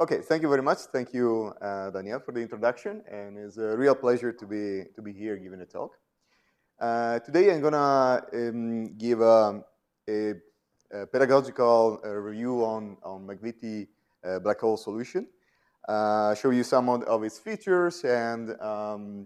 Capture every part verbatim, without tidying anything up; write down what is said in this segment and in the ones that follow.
Okay, thank you very much. Thank you, uh, Daniel, for the introduction, and it's a real pleasure to be to be here giving a talk. Uh, today, I'm gonna um, give a, a, a pedagogical uh, review on on McVitie uh, black hole solution. Uh, show you some of, of its features and um,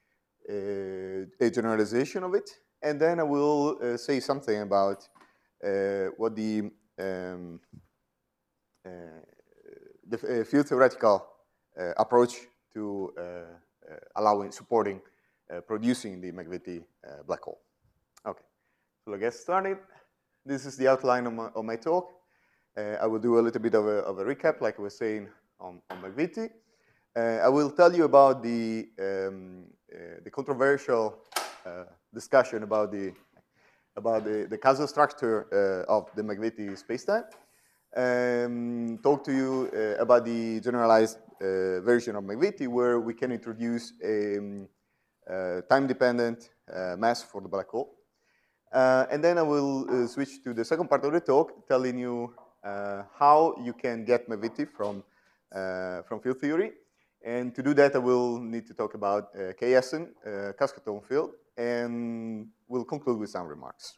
a, a generalization of it, and then I will uh, say something about uh, what the um, uh, the uh, field theoretical uh, approach to uh, uh, allowing, supporting, uh, producing the McVitie uh, black hole. Okay, so let's get started. This is the outline of my, of my talk. Uh, I will do a little bit of a, of a recap, like I was saying on, on McVitie. Uh, I will tell you about the, um, uh, the controversial uh, discussion about the, about the, the causal structure uh, of the McVitie spacetime. Um, talk to you uh, about the generalized uh, version of McVitie, where we can introduce a um, uh, time-dependent uh, mass for the black hole. Uh, and then I will uh, switch to the second part of the talk, telling you uh, how you can get McVitie from, uh, from field theory. And to do that, I will need to talk about uh, K S N, uh, Cascatone field, and we'll conclude with some remarks.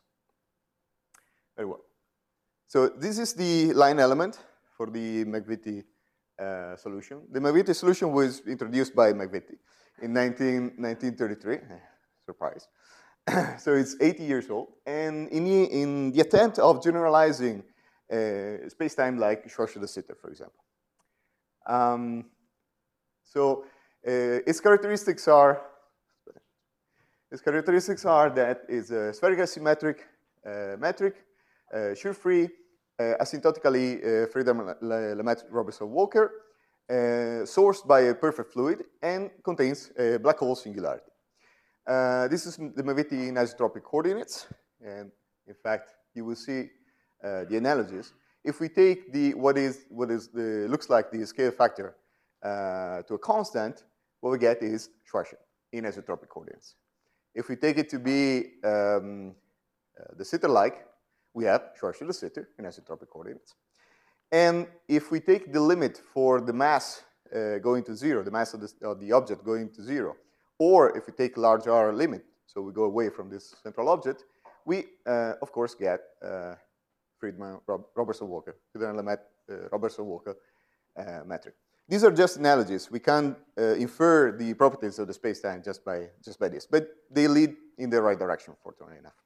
Very well. So this is the line element for the McVitie uh, solution. The McVitie solution was introduced by McVitie in nineteen thirty-three. Surprise. So it's eighty years old. And in the, in the attempt of generalizing uh, space-time like Schwarzschild de Sitter, for example. Um, so uh, its characteristics are its characteristics are that it's a spherical symmetric uh, metric, uh, shear-free, uh, asymptotically uh, Friedmann-Lemaitre-Robertson-Walker, uh, sourced by a perfect fluid, and contains a black hole singularity. Uh, this is the McVitie in isotropic coordinates, and in fact, you will see uh, the analogies. If we take the what is what is the looks like the scale factor uh, to a constant, what we get is Schwarzschild in isotropic coordinates. If we take it to be um, uh, the Sitter-like, we have Schwarzschild de Sitter in isotropic coordinates. And if we take the limit for the mass uh, going to zero, the mass of the, of the object going to zero, or if we take large R limit, so we go away from this central object, we, uh, of course, get uh, Friedmann-Robertson-Walker, Friedmann-Lemaitre-Robertson-Walker uh, metric. These are just analogies. We can uh, infer the properties of the spacetime just by, just by this, but they lead in the right direction, fortunately enough.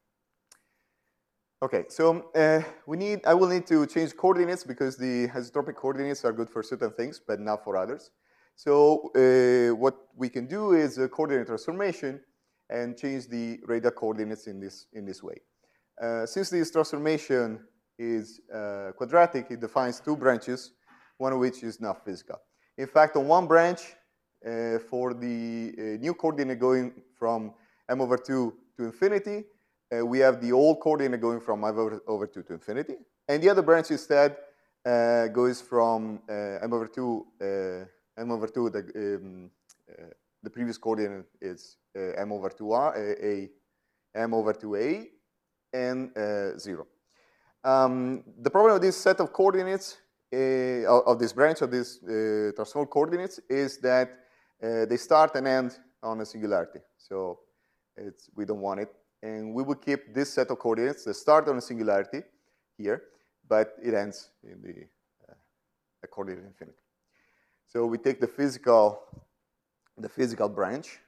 Okay, so uh, we need, I will need to change coordinates because the isotropic coordinates are good for certain things, but not for others. So uh, what we can do is a coordinate transformation and change the radial coordinates in this, in this way. Uh, since this transformation is uh, quadratic, it defines two branches, one of which is not physical. In fact, on one branch, uh, for the uh, new coordinate going from m over two to infinity, uh, we have the old coordinate going from m over, over two to infinity. And the other branch instead uh, goes from uh, m over two, uh, m over two, the, um, uh, the previous coordinate is uh, m over two r, a, a m over two a, and uh, zero. Um, the problem with this set of coordinates, uh, of this branch of these uh, transformed coordinates, is that uh, they start and end on a singularity. So it's, we don't want it. And we will keep this set of coordinates that start on a singularity here, but it ends in the uh, coordinate infinity. So we take the physical, the physical branch,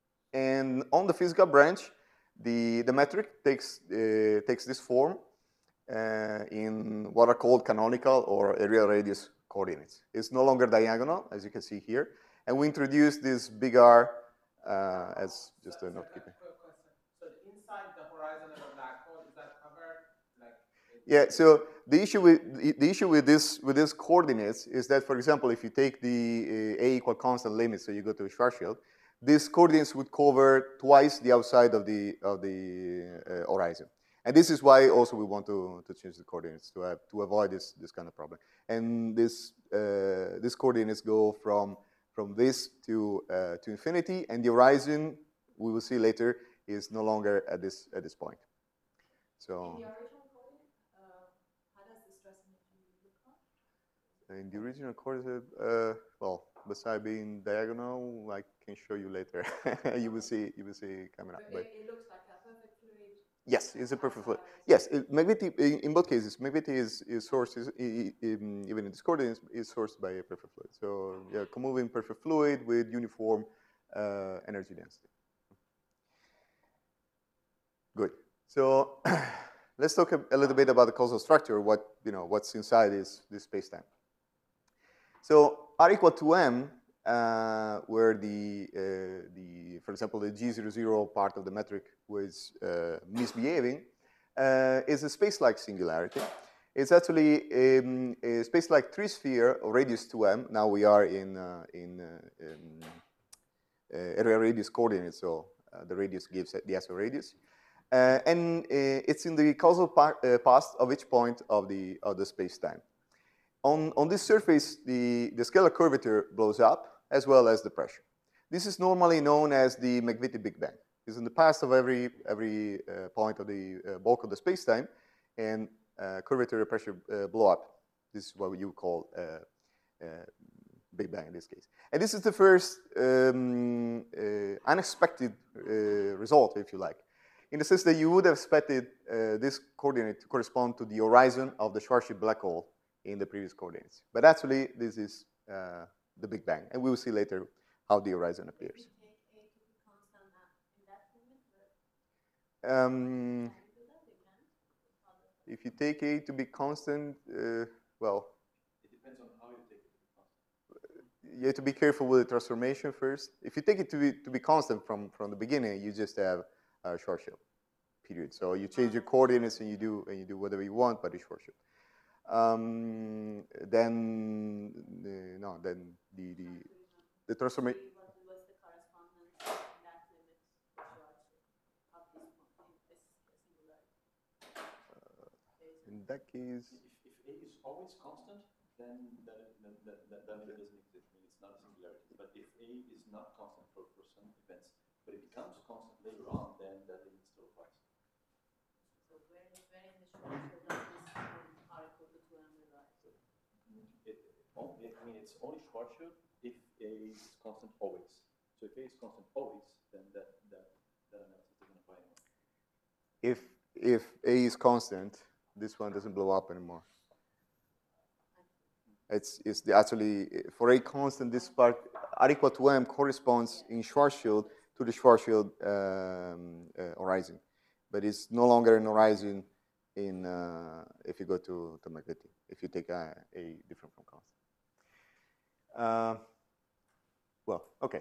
and on the physical branch, the, the metric takes, uh, takes this form uh, in what are called canonical or area radius coordinates. It's no longer diagonal, as you can see here, and we introduce this big R uh, as just a note keeping. So inside the horizon of a black hole, is that covered? Like yeah. So the issue with the issue with this with these coordinates is that, for example, if you take the uh, a equal constant limit, so you go to Schwarzschild, these coordinates would cover twice the outside of the of the uh, horizon. And this is why also we want to, to change the coordinates to have, to avoid this this kind of problem. And this uh, these coordinates go from from this to uh, to infinity, and the horizon, we will see later, is no longer at this at this point. So. In the original coordinate, uh, how does the stress energy look like? in the original coordinate, uh, well, beside being diagonal, I can show you later. you will see, you will see coming up. But, But it, it looks like a perfect fluid. yes, it's a perfect fluid. Yes, it, McVitie, in, in both cases, McVitie is, is sourced, is, i- in, even in this coordinates, is sourced by a perfect fluid. So yeah, comoving perfect fluid with uniform uh, energy density. Good. So let's talk a, a little bit about the causal structure. What you know, what's inside this this spacetime. So R equal to m, uh, where the uh, the for example the G zero zero part of the metric was uh, misbehaving, uh, is a space-like singularity. It's actually um, a space-like three-sphere of radius two m. Now we are in uh, in, uh, in uh, area radius coordinates, so uh, the radius gives the S O radius. Uh, and uh, it's in the causal par uh, past of each point of the, of the space-time. On, on this surface, the, the scalar curvature blows up, as well as the pressure. This is normally known as the McVitie Big Bang. It's in the past of every, every uh, point of the uh, bulk of the space-time, and uh, curvature and pressure uh, blow up. This is what you call uh, uh, Big Bang in this case. And this is the first um, uh, unexpected uh, result, if you like, in the sense that you would have expected uh, this coordinate to correspond to the horizon of the Schwarzschild black hole in the previous coordinates. But actually, this is uh, the Big Bang, and we will see later how the horizon appears. Um, if you take A to be constant, uh, well, it depends on how you take it to be constant. You have to be careful with the transformation first. If you take it to be to be constant from from the beginning, you just have a Schwarzschild period. So you change your coordinates and you do and you do whatever you want, but it's Schwarzschild. Um, then uh, no, then the the the transformation. In that case, if, if A is always constant, then that, then, that, that, that it doesn't exist. I mean, it's not a singularity. But if A is not constant for, for some events, but it becomes constant later on, then that limit still applies. So where, where in the structure does this um, R equal to two m arise? It, only, I mean, it's only Schwarzschild if A is constant always. So if A is constant always, then that that that analysis doesn't apply anymore. If if A is constant, this one doesn't blow up anymore. It's, it's the actually, for A constant, this part, R equal to M corresponds in Schwarzschild to the Schwarzschild um, uh, horizon. But it's no longer an horizon in, uh, if you go to, to McVitie, if you take a, a different from constant. Uh, well, okay.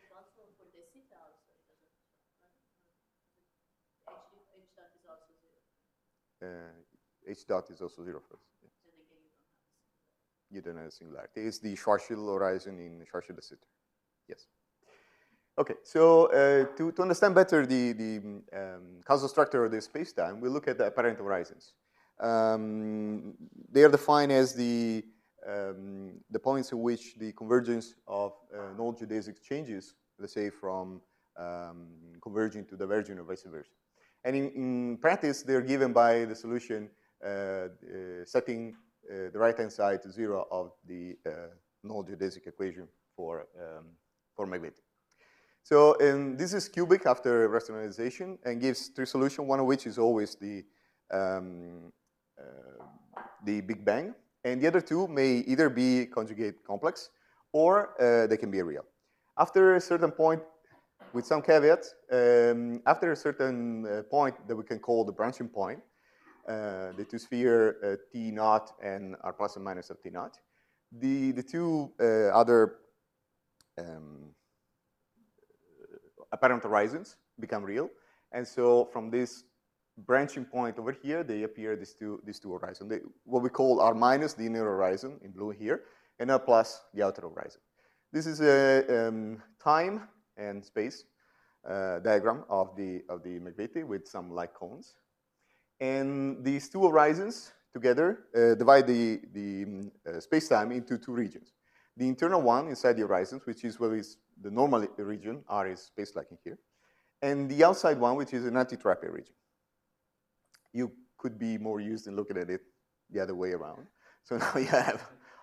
Uh, H dot is also zero first. Yeah. You don't have a singularity. It's the Schwarzschild horizon in Schwarzschild de Sitter. Yes. Okay, so uh, to, to understand better the, the um, causal structure of the space-time, we look at the apparent horizons. Um, they are defined as the, um, the points in which the convergence of uh, null geodesic changes, let's say from um, converging to diverging or vice versa. And in, in practice, they're given by the solution uh, uh, setting uh, the right-hand side to zero of the uh, null geodesic equation for, um, for McVitie. So um, this is cubic after rationalization and gives three solutions, one of which is always the, um, uh, the Big Bang. And the other two may either be conjugate complex or uh, they can be real. After a certain point, with some caveats, um, after a certain uh, point that we can call the branching point, uh, the two sphere uh, T naught and R plus and minus of T naught, the, the two uh, other um, apparent horizons become real. And so from this branching point over here, they appear these two, these two horizons. They, what we call R minus, the inner horizon in blue here, and R plus, the outer horizon. This is a um, time and space uh, diagram of the, of the McVitie with some light cones. And these two horizons together uh, divide the, the um, uh, space-time into two regions. The internal one inside the horizons, which is what is the normal region, R is space-like in here, and the outside one, which is an anti-trapea region. You could be more used in looking at it the other way around. So now you have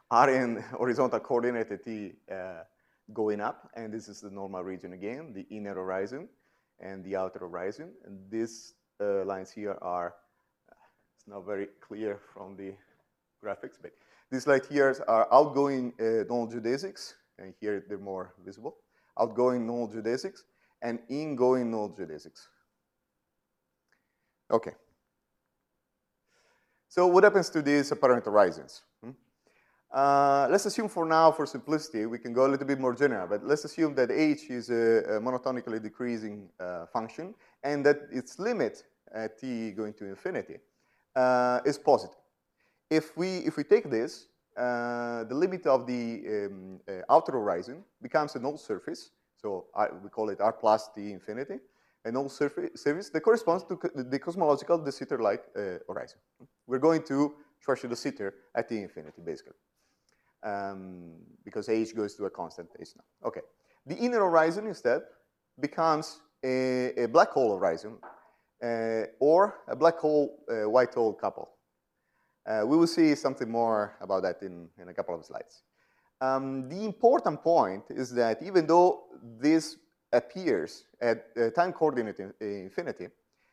are in horizontal coordinate at t uh, going up, and this is the normal region again, the inner horizon and the outer horizon. And these uh, lines here are, it's not very clear from the graphics, but these lines here are outgoing uh, null geodesics, and here they're more visible. Outgoing null geodesics and ingoing null geodesics. Okay. So what happens to these apparent horizons? Hmm? Uh, let's assume for now, for simplicity, we can go a little bit more general, but let's assume that h is a, a monotonically decreasing uh, function and that its limit at t going to infinity uh, is positive. If we, if we take this, uh, the limit of the um, uh, outer horizon becomes a null surface, so I, we call it r plus t infinity, a null surface, surface that corresponds to the cosmological de Sitter-like uh, horizon. We're going to Schwarzschild de Sitter at t infinity, basically. Um, because h goes to a constant h naught. Okay. The inner horizon instead becomes a, a black hole horizon uh, or a black hole uh, white hole couple. Uh, we will see something more about that in, in a couple of slides. Um, the important point is that even though this appears at uh, time coordinate in, in infinity,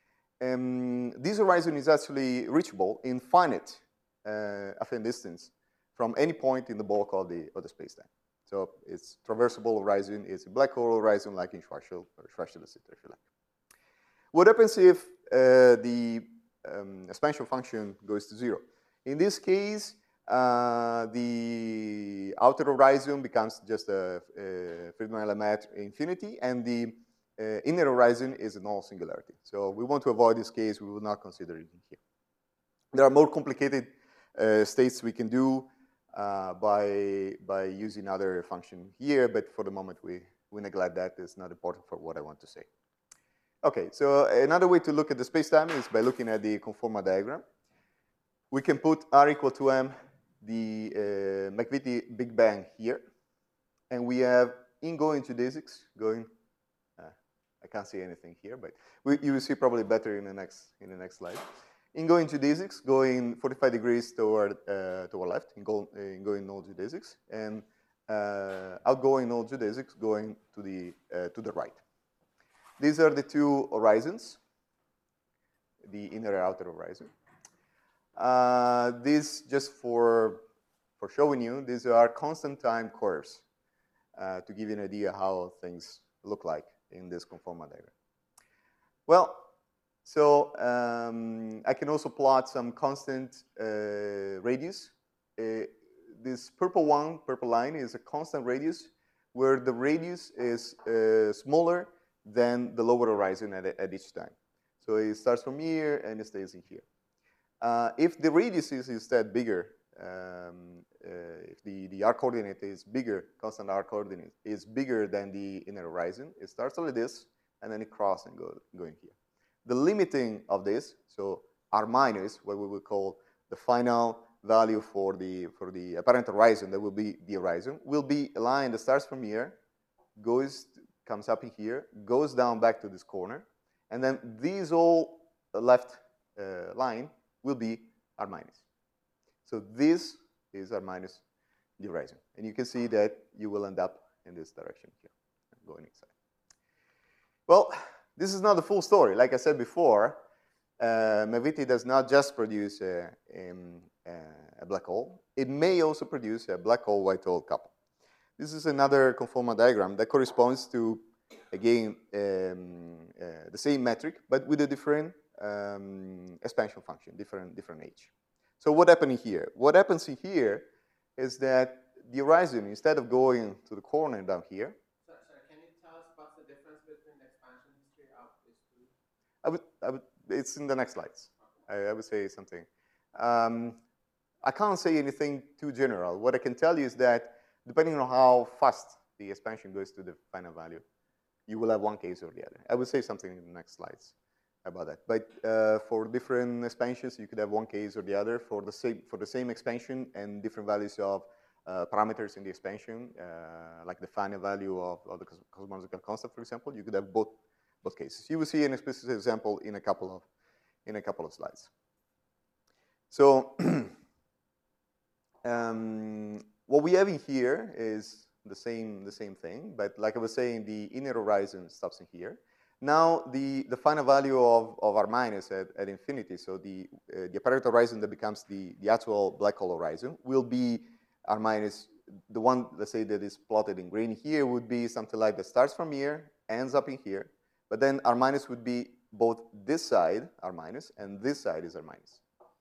um, this horizon is actually reachable in finite uh, affine distance from any point in the bulk of the, of the spacetime. So it's traversable horizon, it's a black hole horizon like in Schwarzschild or Schwarzschild de Sitter, if you like. What happens if uh, the um, expansion function goes to zero? In this case, uh, the outer horizon becomes just a, a Friedmann element infinity, and the uh, inner horizon is a null singularity. So we want to avoid this case, we will not consider it here. There are more complicated uh, states we can do uh, by, by using other function here, but for the moment we, we neglect that. It's not important for what I want to say. Okay, so another way to look at the spacetime is by looking at the conformal diagram. We can put R equal to m, the uh, McVitie Big Bang here, and we have ingoing geodesics going. Uh, I can't see anything here, but we, you will see probably better in the next in the next slide. Ingoing geodesics going forty-five degrees toward uh, toward left, ingoing, uh, ingoing null geodesics, and uh, outgoing null geodesics going to the uh, to the right. These are the two horizons, the inner and outer horizon. Uh, these, just for, for showing you, these are constant time curves uh, to give you an idea how things look like in this conformal diagram. Well, so um, I can also plot some constant uh, radius. Uh, this purple one, purple line, is a constant radius where the radius is uh, smaller than the lower horizon at, at each time. So it starts from here and it stays in here. Uh, if the radius is instead bigger, um, uh, if the, the r coordinate is bigger, constant r coordinate is bigger than the inner horizon, it starts like this, and then it crosses and go, going here. The limiting of this, so r minus, what we would call the final value for the, for the apparent horizon, that will be the horizon, will be a line that starts from here, goes, comes up in here, goes down back to this corner, and then these all left uh, line will be r minus. So this is r minus the horizon. And you can see that you will end up in this direction here, going inside. Well, this is not the full story. Like I said before, uh, McVitie does not just produce a, a, a black hole. It may also produce a black hole white hole couple. This is another conformal diagram that corresponds to, again, um, uh, the same metric, but with a different um, expansion function, different, different age. So what happened here? What happens in here is that the horizon, instead of going to the corner down here, Sorry, sorry, can you tell us what's the difference between the expansion history of these two? I would, I would, it's in the next slides. Okay. I, I would say something. Um, I can't say anything too general. What I can tell you is that depending on how fast the expansion goes to the final value, you will have one case or the other. I will say something in the next slides about that. But uh, for different expansions, you could have one case or the other for the same, for the same expansion and different values of uh, parameters in the expansion, uh, like the final value of, of the cosmological constant, for example. You could have both, both cases. You will see an explicit example in a couple of, in a couple of slides. So um, what we have in here is the same, the same thing, but like I was saying, the inner horizon stops in here. Now, the, the final value of, of R minus at, at infinity, so the, uh, the apparent horizon that becomes the, the actual black hole horizon, will be R minus, the one, let's say, that is plotted in green here would be something like that starts from here, ends up in here, but then R minus would be both this side, R minus, and this side is R minus.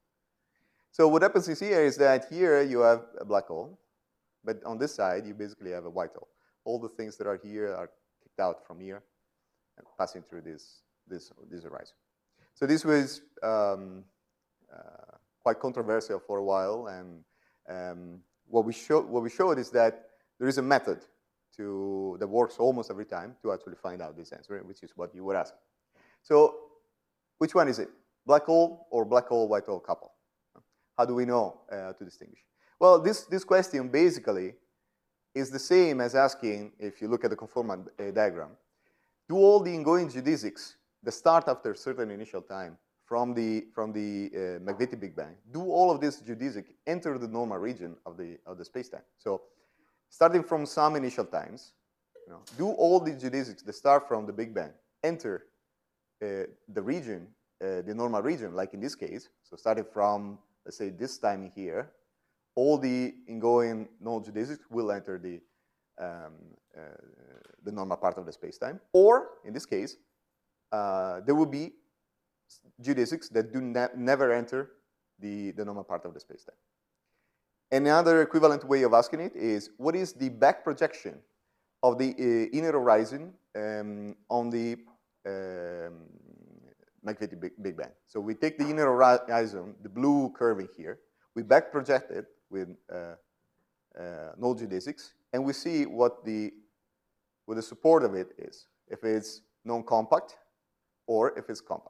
So what happens is here is that here you have a black hole, but on this side you basically have a white hole. All the things that are here are kicked out from here and passing through this, this, this horizon. So this was um, uh, quite controversial for a while, and um, what, we show, what we showed is that there is a method to, that works almost every time to actually find out this answer, which is what you were asking. So which one is it? Black hole or black hole white hole couple? How do we know uh, to distinguish? Well, this, this question basically is the same as asking, if you look at the conformal uh, diagram, do all the ingoing geodesics that start after a certain initial time from the, from the uh, magnetic Big Bang, do all of this geodesic enter the normal region of the, of the space-time? So starting from some initial times, you know, do all the geodesics that start from the Big Bang enter uh, the region, uh, the normal region, like in this case? So starting from, let's say, this time here, all the ingoing null geodesics will enter the, um, uh, the normal part of the space-time. Or, in this case, uh, there will be geodesics that do ne never enter the, the normal part of the space-time. Another equivalent way of asking it is, what is the back projection of the uh, inner horizon um, on the um, magnetic big, big Bang? So we take the inner horizon, the blue curve in here, we back project it with uh, uh, null geodesics, and we see what the, what the support of it is, if it's non-compact or if it's compact.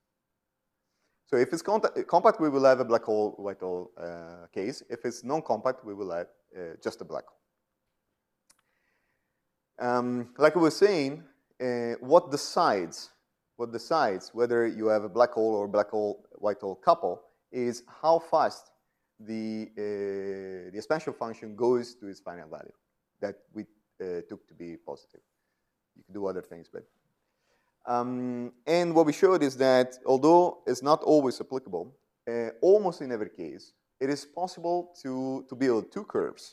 So if it's compact, we will have a black hole, white hole uh, case. If it's non-compact, we will have uh, just a black hole. Um, like I was saying, uh, what decides, what decides whether you have a black hole or black hole, white hole couple is how fast the, uh, the expansion function goes to its final value that we uh, took to be positive. You can do other things, but Um, and what we showed is that although it's not always applicable, uh, almost in every case, it is possible to, to build two curves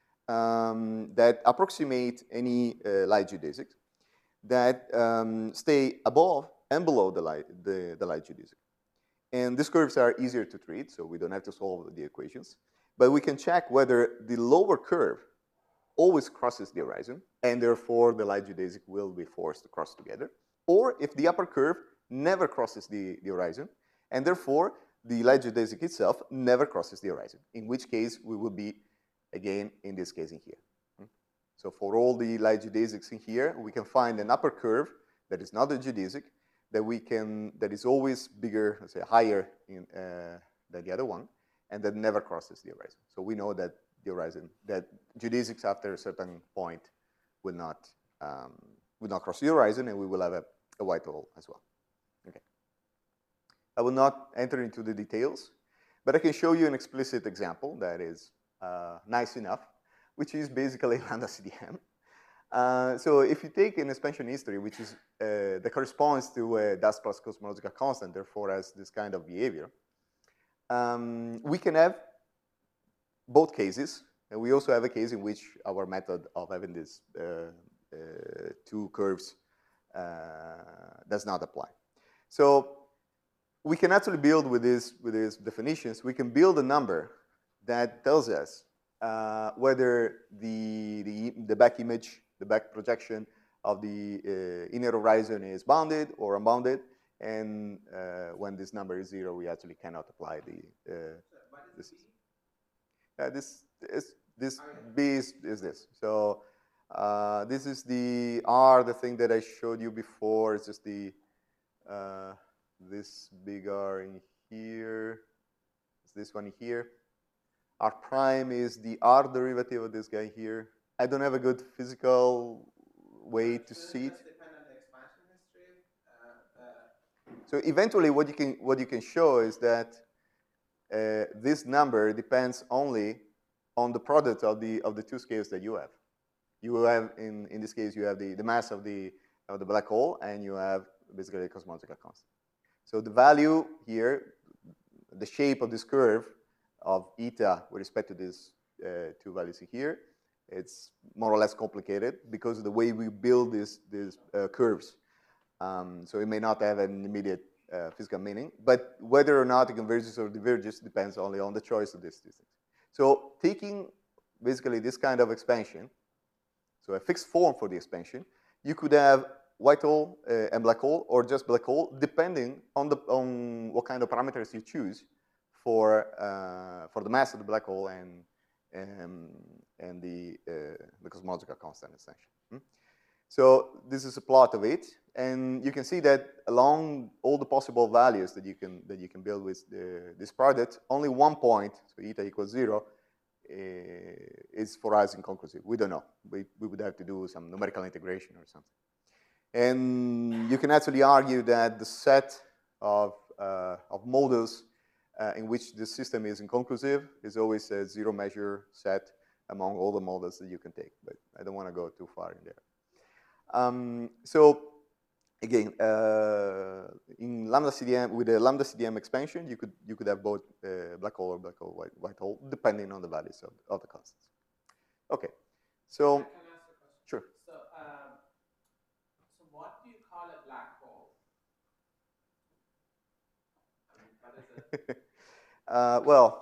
um, that approximate any uh, light geodesic that um, stay above and below the light, the, the light geodesic. And these curves are easier to treat, so we don't have to solve the equations. But we can check whether the lower curve always crosses the horizon, and therefore the light geodesic will be forced to cross together, or if the upper curve never crosses the, the horizon, and therefore the light geodesic itself never crosses the horizon, in which case we will be, again, in this case in here. So for all the light geodesics in here, we can find an upper curve that is not a geodesic, that we can, that is always bigger, let's say higher in, uh, than the other one, and that never crosses the horizon. So we know that the horizon, that geodesics after a certain point will not, um, will not cross the horizon, and we will have a, a white hole as well. Okay. I will not enter into the details, but I can show you an explicit example that is uh, nice enough, which is basically lambda C D M. Uh, so if you take an expansion history, which is uh, that corresponds to a dust plus cosmological constant, therefore has this kind of behavior, um, we can have both cases, and we also have a case in which our method of having these uh, uh, two curves uh, does not apply. So we can actually build with these with these definitions. We can build a number that tells us uh, whether the, the the back image, the back projection of the uh, inner horizon is bounded or unbounded, and uh, when this number is zero, we actually cannot apply the. Uh, this, uh, this is this B is, is this. So uh, this is the R, the thing that I showed you before. It's just the uh, this big R in here. It's this one here. R prime is the R derivative of this guy here. I don't have a good physical way to see it. So eventually, what you can what you can show is that uh, this number depends only on the product of the of the two scales that you have. You have in in this case you have the the mass of the of the black hole, and you have basically a cosmological constant. So the value here, the shape of this curve of eta with respect to these uh, two values here, it's more or less complicated because of the way we build these these uh, curves. Um, so it may not have an immediate uh, physical meaning, but whether or not it converges or diverges depends only on the choice of these two things. So taking basically this kind of expansion, so a fixed form for the expansion, you could have white hole uh, and black hole, or just black hole, depending on the on what kind of parameters you choose for uh, for the mass of the black hole and um, and the uh, the cosmological constant essentially. Hmm? So this is a plot of it, and you can see that along all the possible values that you can that you can build with the, this product, only one point, so eta equals zero, uh, is for us inconclusive. We don't know. We we would have to do some numerical integration or something. And you can actually argue that the set of uh, of models uh, in which the system is inconclusive is always a zero measure set among all the models that you can take. But I don't want to go too far in there. Um, so again, uh, in lambda C D M, with the lambda C D M expansion, you could you could have both uh, black hole or black hole white, white hole, depending on the values of, of the constants. Okay, so Can I ask a question? sure. So, um, so what do you call a black hole? I mean, what is it? uh, well.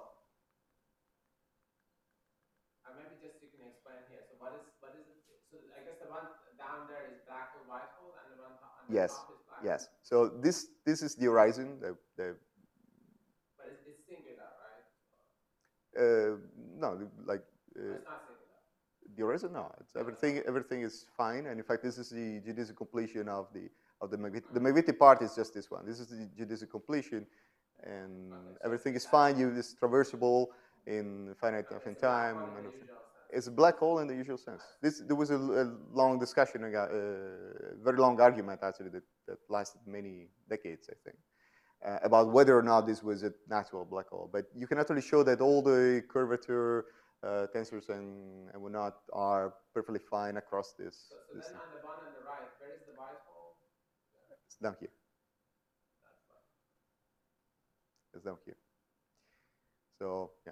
Or maybe just you can explain here. So what is what is it? So I guess the one down there is black hole, white hole, and the one on the Yes. top is black Yes. hole. So this this is the horizon. The, the But it's, it's singular, right? uh, no, like Or uh, it's not singular. the horizon. No, it's everything. Everything is fine. And in fact, this is the geodesic completion of the of the McVitie. The McVitie part is just this one. This is the geodesic completion, and Okay, so everything is that- fine. You is traversable in finite Okay, enough in it's a black time. hole in And the everything. usual sense. It's a black hole in the usual sense. This there was a, a long discussion, a uh, very long argument actually that, that lasted many decades, I think, uh, about whether or not this was a natural black hole. But you can actually show that all the curvature uh, tensors and, and whatnot are perfectly fine across this. So, so this then thing. on the one on the right, where is the white hole? It's down here. That's right. It's down here. So yeah.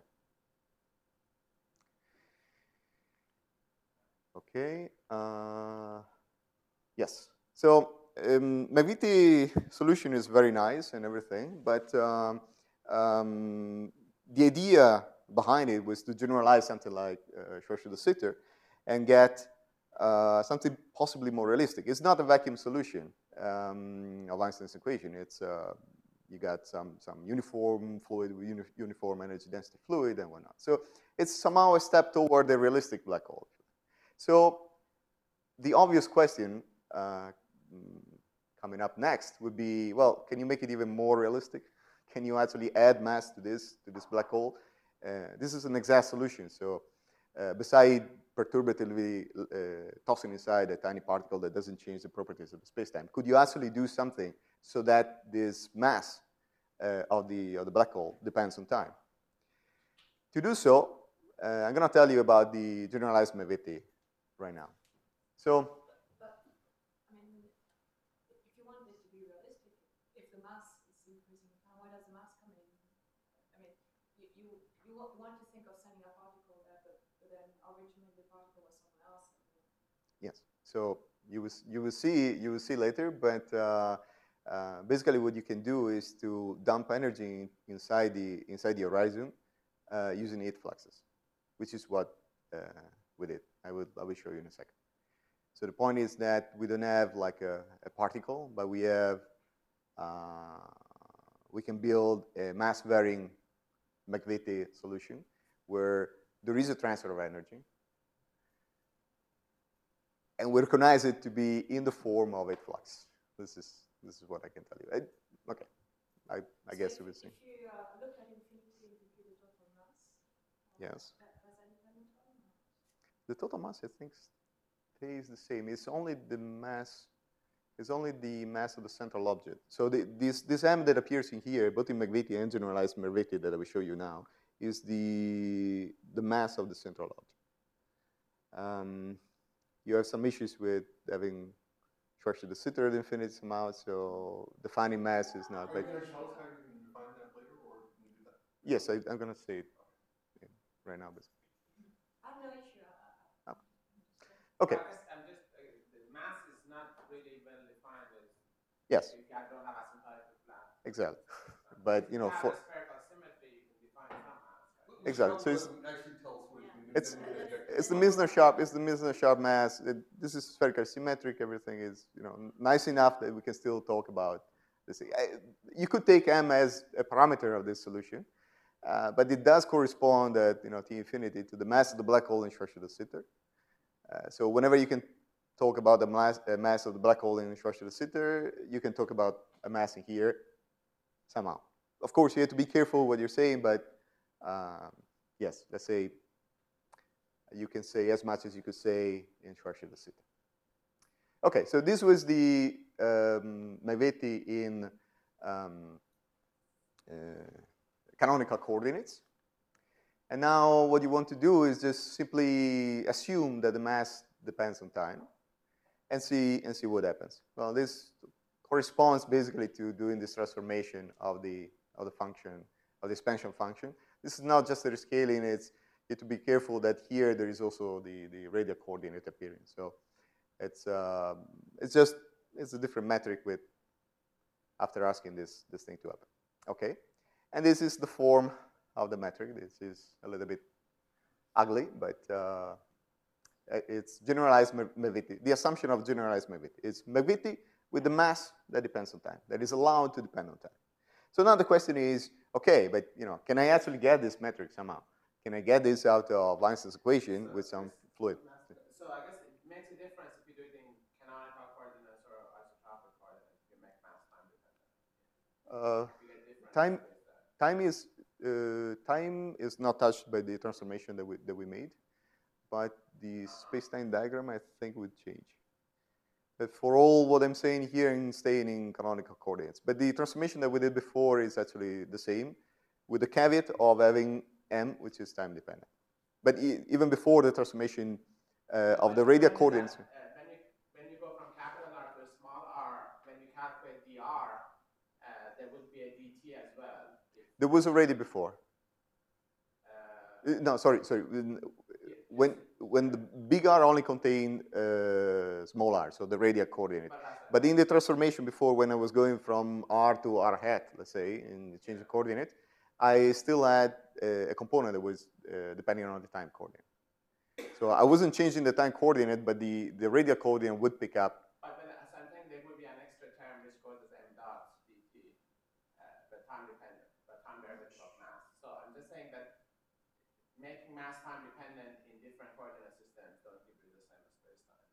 Okay. Uh, yes. So um, McVitie solution is very nice and everything, but um, um, the idea behind it was to generalize something like uh, Schwarzschild de Sitter and get uh, something possibly more realistic. It's not a vacuum solution um, of Einstein's equation. It's uh, you got some some uniform fluid with uni uniform energy density fluid and whatnot. So it's somehow a step toward a realistic black hole. So the obvious question uh, coming up next would be, well, can you make it even more realistic? Can you actually add mass to this, to this black hole? Uh, this is an exact solution. So uh, beside perturbatively uh, tossing inside a tiny particle that doesn't change the properties of the spacetime, could you actually do something so that this mass uh, of, the, of the black hole depends on time? To do so, uh, I'm going to tell you about the generalized McVitie right now. So, But, I mean, if you want this to be realistic, if the mass is increasing in time, where does the mass come in? I mean, you, you, you want to think of sending a particle there, but, but then originally the particle was somewhere else. yes. So you will, you will see you will see later, but uh, uh, basically what you can do is to dump energy inside the inside the horizon uh, using heat fluxes, which is what uh, we did. I will I will show you in a second. So the point is that we don't have like a, a particle, but we have uh, we can build a mass varying McVitie solution where there is a transfer of energy, and we recognize it to be in the form of a flux. This is this is what I can tell you. I, okay, I, I So guess if, you will see. If you uh, look at infinity and compute the total mass, uh, Yes. that, does that depend on time? The total mass, I think, stays the same. It's only the mass. It's only the mass of the central object. So the, this this m that appears in here, both in McVitie and generalized McVitie that I will show you now, is the, the mass of the central object. Um, you have some issues with having Schwarzschild de Sitter at infinity somehow, so defining mass is not. Are you going to show us how you can define that later, or can you do that? Yes, I, I'm going to say it right now. But I have no issue. okay. I guess I'm just, uh, the mass is not really well defined as Yes. if you don't have asymptotic flat. Exactly. But you know, if you for have a spherical symmetry, you can define some mass. Right? exactly. So it's, actually tell us what you it's can it's the Misner-Sharp. It's the Misner-Sharp mass. It, this is spherical symmetric. Everything is you know nice enough that we can still talk about this. I, you could take M as a parameter of this solution, uh, but it does correspond at you know T infinity to the mass of the black hole in Schwarzschild de Sitter. Uh, so whenever you can talk about the mass, uh, mass of the black hole in Schwarzschild de Sitter, you can talk about a mass in here somehow. Of course, you have to be careful what you're saying, but um, yes, let's say you can say as much as you could say in Schwarzschild de Sitter. Okay, so this was the um, Mavetti in um, uh, canonical coordinates. And now what you want to do is just simply assume that the mass depends on time and see, and see what happens. Well, this corresponds basically to doing this transformation of the, of the function, of the expansion function. This is not just a rescaling, it's, you have to be careful that here there is also the, the radial coordinate appearing. So it's, uh, it's just, it's a different metric with, after asking this, this thing to happen. Okay, and this is the form of the metric. This is a little bit ugly, but uh, it's generalized Mavetti. The assumption of generalized Mavetti is Mavetti with the mass that depends on time, that is allowed to depend on time. So now the question is, okay, but you know, can I actually get this metric somehow? Can I get this out of Einstein's equation with some fluid? So I guess it makes a difference if you do it in canonical coordinates or isotropic coordinates. You make mass time dependent. Uh, You get different time, space there. time is uh, time is not touched by the transformation that we that we made, but the space-time diagram I think would change. But for all what I'm saying here, and staying in canonical coordinates. But the transformation that we did before is actually the same, with the caveat of having m, which is time dependent. But e even before the transformation uh, of the radial coordinates. Uh, when, you, when you go from capital R to a small r, when you calculate dr, uh, there would be a dt as well. There was already before. Uh, No, sorry, sorry. When when the big R only contained uh, small r, so the radial coordinate. But in the transformation before, when I was going from r to r hat, let's say, in the change of coordinate, I still had uh, a component that was uh, depending on the time coordinate. So I wasn't changing the time coordinate, but the, the radial coordinate would pick up. But, but so I'm saying there would be an extra term which goes as m dot dt, uh, but time dependent, but time derivative of mass. So I'm just saying that making mass time dependent in different coordinate systems don't give you the same space time.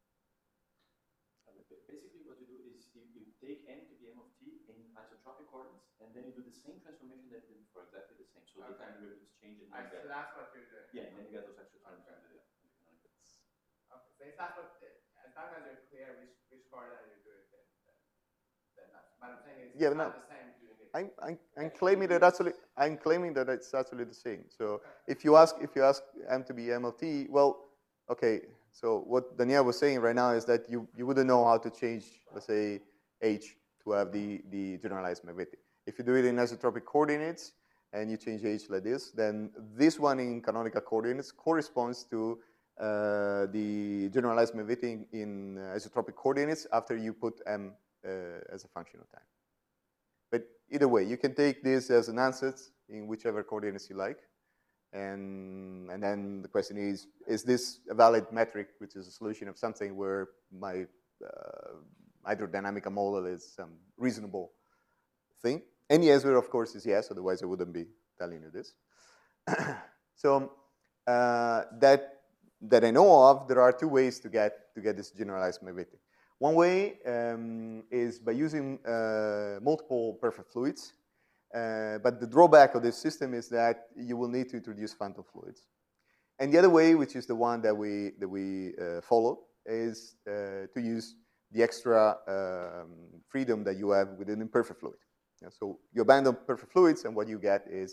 Basically, what you do is you, you take n to be m of t in isotropic coordinates, and then you do the same transformation that you did before, exactly the same. So Okay. the time derivatives change, and I, then you so get, that's what you're doing. yeah, and then you get those extra terms. Okay. Under the, under the canonical. Okay, so if that's what, as long as you're clear which, which coordinate you're doing, then, then that's, but I'm saying it's Yeah, not no. the same doing it. I'm, I'm, I'm claiming that actually, I'm claiming that it's actually the same. So if you ask, if you ask m to be m of t, well, okay. So what Daniel was saying right now is that you, you wouldn't know how to change, let's say, h to have the, the generalized Mavetti. If you do it in isotropic coordinates and you change h like this, then this one in canonical coordinates corresponds to uh, the generalized Mavetti in, in uh, isotropic coordinates after you put m uh, as a function of time. But either way, you can take this as an answer in whichever coordinates you like. And, and then the question is, is this a valid metric, which is a solution of something where my uh, hydrodynamical model is some reasonable thing? And the answer, of course, is yes, otherwise I wouldn't be telling you this. So uh, that, that I know of, there are two ways to get, to get this generalized Mavetti. One way um, is by using uh, multiple perfect fluids. Uh, but the drawback of this system is that you will need to introduce phantom fluids. And the other way, which is the one that we, that we uh, follow, is uh, to use the extra um, freedom that you have with an imperfect fluid. Yeah, so you abandon perfect fluids, and what you get is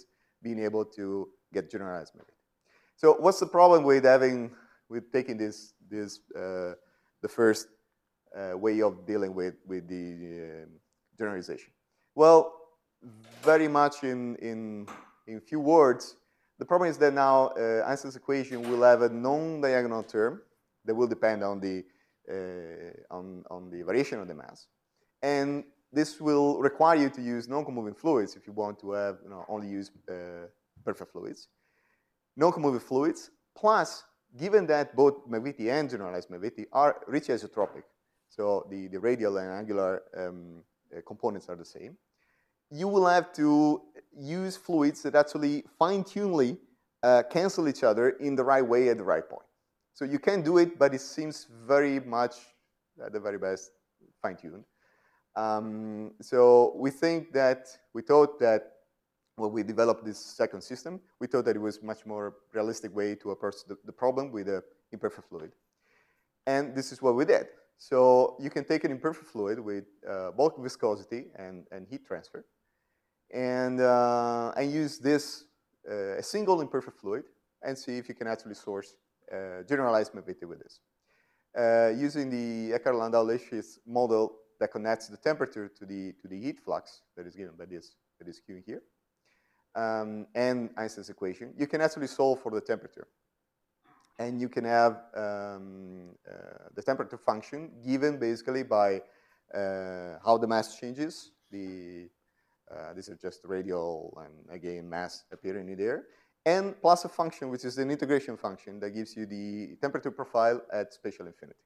being able to get generalized mobility. So what's the problem with having, with taking this, this uh, the first uh, way of dealing with, with the uh, generalization? Well, very much in, in, in few words, the problem is that now uh, Einstein's equation will have a non-diagonal term that will depend on the, uh, on, on the variation of the mass. And this will require you to use non-comoving fluids if you want to have, you know, only use uh, perfect fluids. Non-comoving fluids, plus, given that both mobility and generalized mobility are rich isotropic, so the, the radial and angular um, uh, components are the same, you will have to use fluids that actually fine-tunedly uh, cancel each other in the right way at the right point. So you can do it, but it seems very much, at the very best, fine-tuned. Um, so we think that, we thought that when we developed this second system, we thought that it was a much more realistic way to approach the, the problem with an imperfect fluid. And this is what we did. So you can take an imperfect fluid with uh, bulk viscosity and, and heat transfer, and, uh, and use this, uh, a single imperfect fluid, and see if you can actually source uh, generalized mobility with this. Uh, using the Eckert-Landau-Lifshitz model that connects the temperature to the, to the heat flux that is given by this, that is Q here, um, and Einstein's equation, you can actually solve for the temperature. And you can have um, uh, the temperature function given basically by uh, how the mass changes. The, uh, these are just radial and again mass appearing in there. And plus a function which is an integration function that gives you the temperature profile at spatial infinity.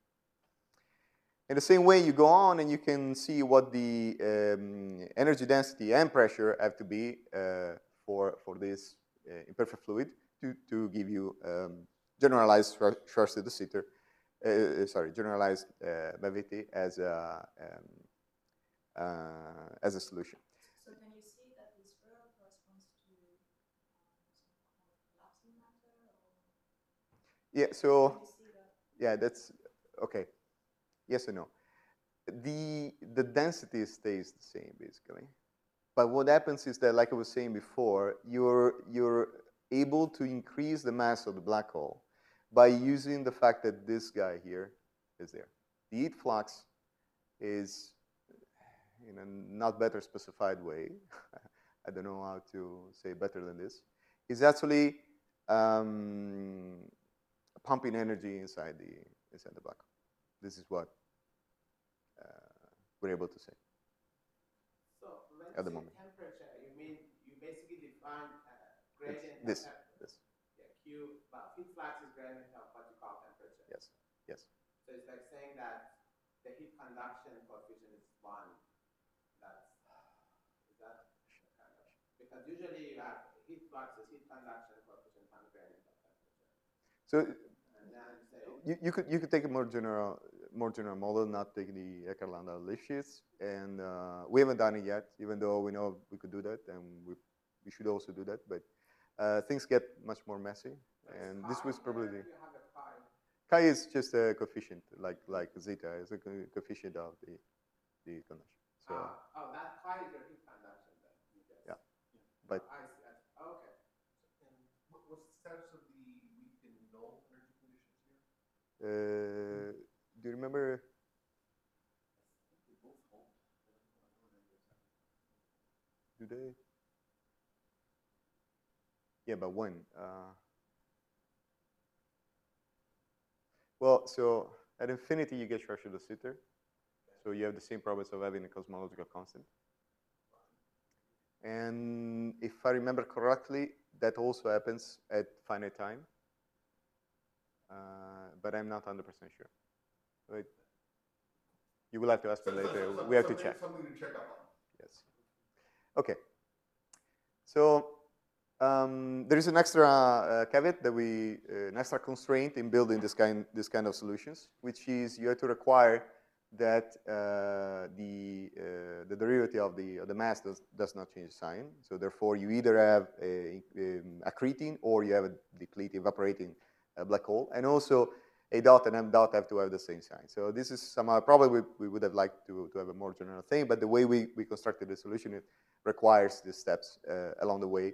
In the same way, you go on and you can see what the um, energy density and pressure have to be uh, for, for this uh, imperfect fluid to, to give you um, generalized Schwarzschild de Sitter, uh, sorry, generalized uh, mobility as a, um, uh, as a solution. So can you see that this rho corresponds to um, some kind of collapsing matter? Or Yeah, so, can you see that? yeah, that's, okay. Yes or no? The, the density stays the same, basically. But what happens is that, like I was saying before, you're, you're able to increase the mass of the black hole by using the fact that this guy here is there. The heat flux is, in a not better specified way, I don't know how to say better than this, is actually um, pumping energy inside the, inside the black hole. This is what uh, we're able to say. So when At the you say moment. temperature, you mean you basically define uh, gradient This, of this, yeah, Q, well, heat flux is gradient of what you call temperature. yes, yes. So it's like saying that the heat conduction coefficient is one. That's, is that kind of, because usually you have heat flux is heat conduction coefficient times gradient of temperature. So And now you say, you, you could you could take a more general more general model, not take the Eckert-Landau-Lifshitz, and uh, we haven't done it yet, even though we know we could do that, and we we should also do that. But uh, things get much more messy, and this was probably the, you have a pi. chi is just a coefficient, like like zeta is a co coefficient of the the conduction. So Ah, oh, that pi is your heat conduction then. You guess. yeah, but I see. I see. Okay. And what, what's the status of the weak and null energy conditions here? uh, do you remember? Do they? Yeah, but when? Uh, well, so at infinity you get Schwarzschild de Sitter, so you have the same properties of having a cosmological constant. And if I remember correctly, that also happens at finite time, uh, but I'm not one hundred percent sure. Wait. You will have to ask me So- so- later. so- We have to something- check. Something to check up on. Yes. Okay. So um, there is an extra uh, caveat that we, uh, an extra constraint in building this kind, this kind of solutions, which is you have to require that uh, the uh, the derivative of the of the mass does does not change sign. So therefore, you either have a, um, accreting or you have a depleting, evaporating uh, black hole, and also a dot and m dot have to have the same sign. So this is somehow probably we, we would have liked to to have a more general thing, but the way we we constructed the solution, it requires these steps uh, along the way.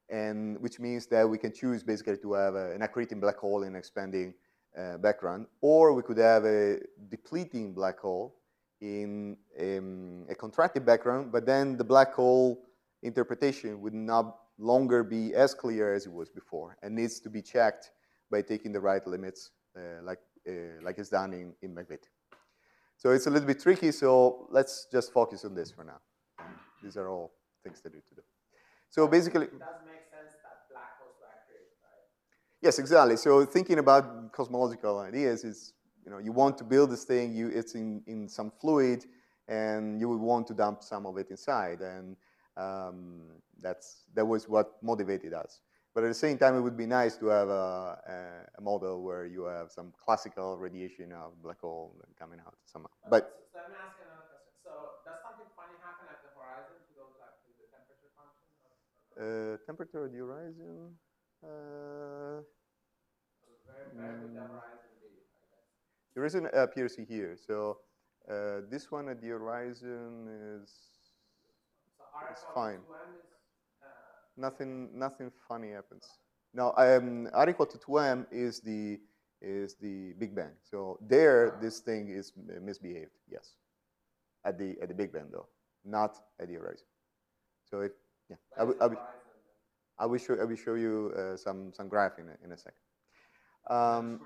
and which means that we can choose basically to have a, an accreting black hole in expanding uh, background, or we could have a depleting black hole in um, a contracted background, but then the black hole interpretation would not longer be as clear as it was before, and needs to be checked by taking the right limits, uh, like uh, like it's done in, in McVitie. So it's a little bit tricky, so let's just focus on this for now. These are all things to do to do. So basically, it does make sense that black holes were created, right? Yes, exactly. So thinking about cosmological ideas is, you know, you want to build this thing, you, it's in, in some fluid, and you would want to dump some of it inside, and um, that's, that was what motivated us. But at the same time, it would be nice to have a, a, a model where you have some classical radiation of black hole coming out somehow. But so, so let me ask you another question. So does something funny happen at the horizon to go to, like, to the temperature function? Or, or uh, temperature at the horizon. Uh, very, very good the horizon be, I guess. The horizon appears here. So uh, this one at the horizon is, so R is equals fine. to M is, uh, Nothing, nothing funny happens. No, um, R equal to two M is the is the Big Bang. So there, this thing is misbehaved. Yes, at the at the Big Bang though, not at the horizon. So if yeah, I will, I will, I will show I will show you uh, some some graph in a, in a second. Um,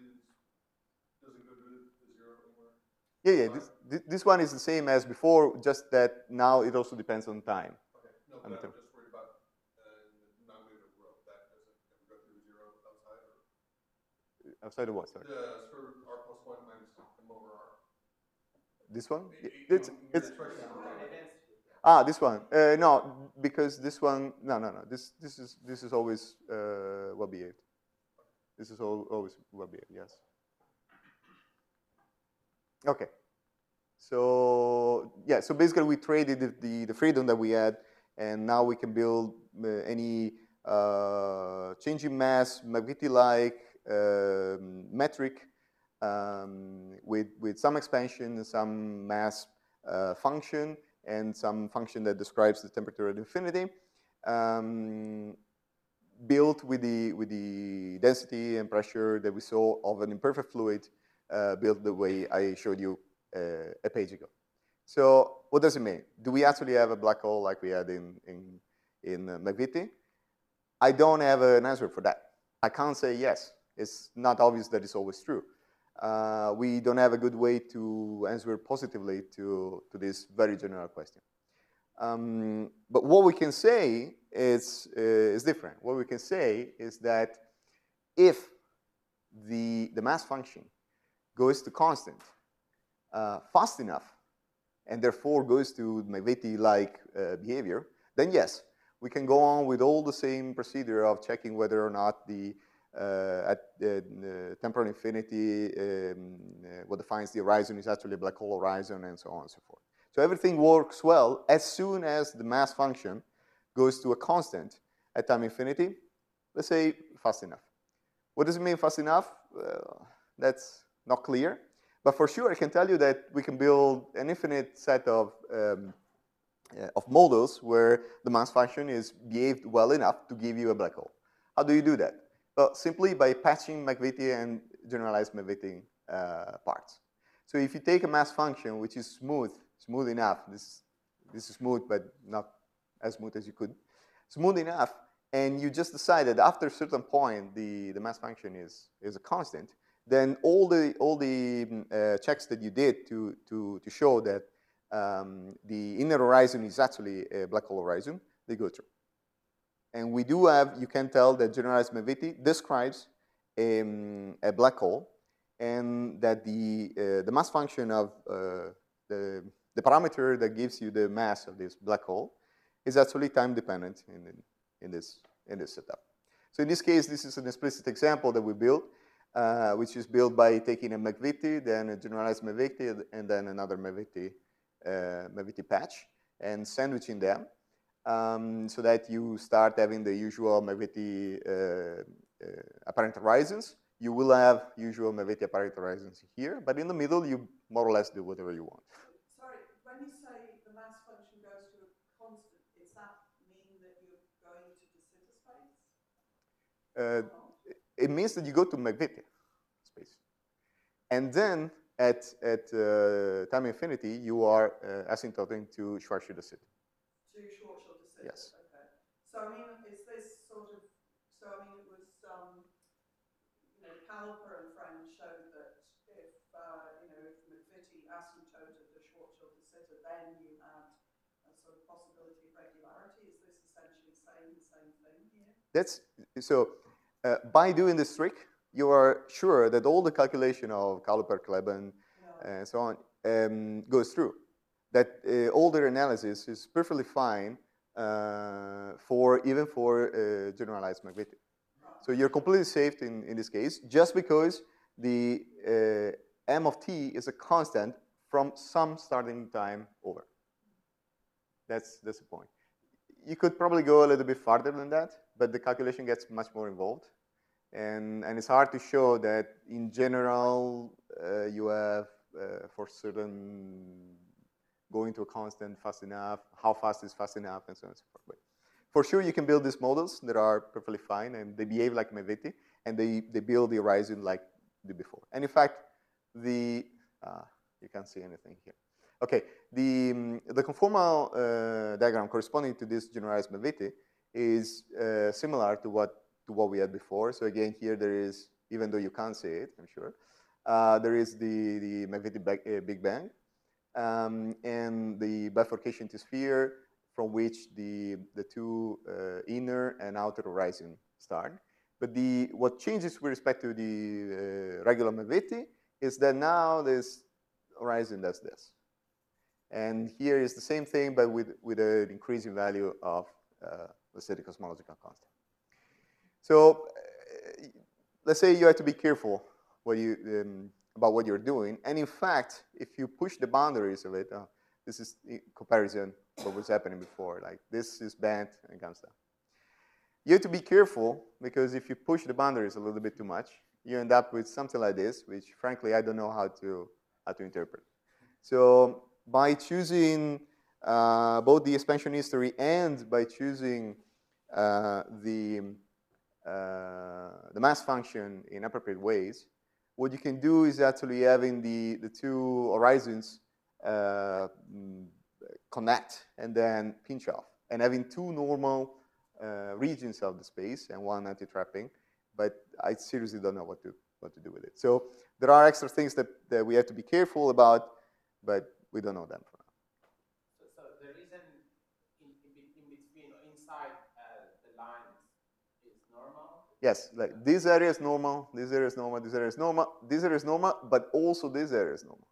yeah, yeah. This, this this one is the same as before, just that now it also depends on time. Okay, no, but I'm just worried about uh, non-negative growth. That doesn't ever go through zero outside, or outside of what? Sorry. the square root r plus one minus m over r. This one? It, It's, you know, it's, yeah. ah, this one. Uh, no, because this one, no, no, no. This, this is, this is always uh, well behaved. This is all, always well behaved. Yes. Okay. So yeah. So basically, we traded the, the, the freedom that we had, and now we can build uh, any uh, changing mass, McVitie-like um, metric. Um, with, with some expansion, some mass uh, function, and some function that describes the temperature at infinity, um, built with the, with the density and pressure that we saw of an imperfect fluid, uh, built the way I showed you uh, a page ago. So what does it mean? Do we actually have a black hole like we had in, in, in uh, McVitie? I don't have an answer for that. I can't say yes. It's not obvious that it's always true. Uh, we don't have a good way to answer positively to, to this very general question. Um, but what we can say is, uh, is different. What we can say is that if the, the mass function goes to constant uh, fast enough, and therefore goes to McVitie-like uh, behavior, then yes, we can go on with all the same procedure of checking whether or not the Uh, at the, the temporal infinity, um, uh, what defines the horizon is actually a black hole horizon, and so on and so forth. So everything works well as soon as the mass function goes to a constant at time infinity, let's say fast enough. What does it mean fast enough? Well, that's not clear. But for sure, I can tell you that we can build an infinite set of, um, uh, of models where the mass function is behaved well enough to give you a black hole. How do you do that? Well, simply by patching McVitie and generalized McVitie uh, parts. So if you take a mass function which is smooth, smooth enough, this, this is smooth but not as smooth as you could, smooth enough, and you just decide that after a certain point the, the mass function is, is a constant, then all the, all the uh, checks that you did to, to, to show that um, the inner horizon is actually a black hole horizon, they go through. And we do have, you can tell that generalized McVitie describes um, a black hole, and that the, uh, the mass function of uh, the, the parameter that gives you the mass of this black hole is actually time dependent in, in, this, in this setup. So in this case, this is an explicit example that we built, uh, which is built by taking a McVitie, then a generalized McVitie, and then another McVitie, uh, McVitie patch, and sandwiching them. Um, so that you start having the usual McVitie uh, uh, apparent horizons. You will have usual McVitie apparent horizons here, but in the middle, you more or less do whatever you want. Sorry, when you say the mass function goes to a constant, does that mean that you're going to de Sitter Uh, it means that you go to McVitie space. And then at, at uh, time infinity, you are uh, asymptoting to Schwarzschild de Sitte. To Schwarzschild de Sitte. Yes. Okay. So I mean, is this sort of? So I mean, it was um, you know, Caliper and friends showed that if uh, you know if McVitie asymptoted to Schwarzschild de Sitte, then you had a sort of possibility of regularity. Is this essentially saying the same thing here? That's so. Uh, by doing this trick, you are sure that all the calculation of Caliper, Kleben, Yeah. and so on um, goes through. That uh, all their analysis is perfectly fine uh, for even for uh, generalized McVitie. Right. So you're completely safe in, in this case, just because the uh, m of t is a constant from some starting time over. That's, that's the point. You could probably go a little bit farther than that, but the calculation gets much more involved. And, and it's hard to show that in general uh, you have uh, for certain going to a constant fast enough, how fast is fast enough, and so on and so forth. But for sure, you can build these models that are perfectly fine, and they behave like McVitie, and they, they build the horizon like they did before. And in fact, the, uh, you can't see anything here. Okay, the, um, the conformal uh, diagram corresponding to this generalized McVitie is uh, similar to what, to what we had before. So again, here there is, even though you can't see it, I'm sure, uh, there is the, the McVitie back, uh, Big Bang, um, and the bifurcation to sphere from which the, the two uh, inner and outer horizon start. But the, what changes with respect to the uh, regular McVitie is that now this horizon does this. And here is the same thing, but with, with an increasing value of uh, the steady cosmological constant. So uh, let's say you have to be careful what you, um, about what you're doing. And in fact, if you push the boundaries of it, uh, this is in comparison what was happening before. Like this is bent and comes down. You have to be careful because if you push the boundaries a little bit too much, you end up with something like this, which frankly I don't know how to how to interpret. So by choosing uh, both the expansion history and by choosing uh, the uh, the mass function in appropriate ways, what you can do is actually having the the two horizons uh, connect and then pinch off, and having two normal uh, regions of the space and one anti-trapping. But I seriously don't know what to what to do with it. So there are extra things that, that we have to be careful about, but we don't know them for now. So, so the reason in, in, in between or inside uh, the lines is normal? Yes, like this area is normal, this area is normal, this area is normal, this area is normal, but also this area is normal.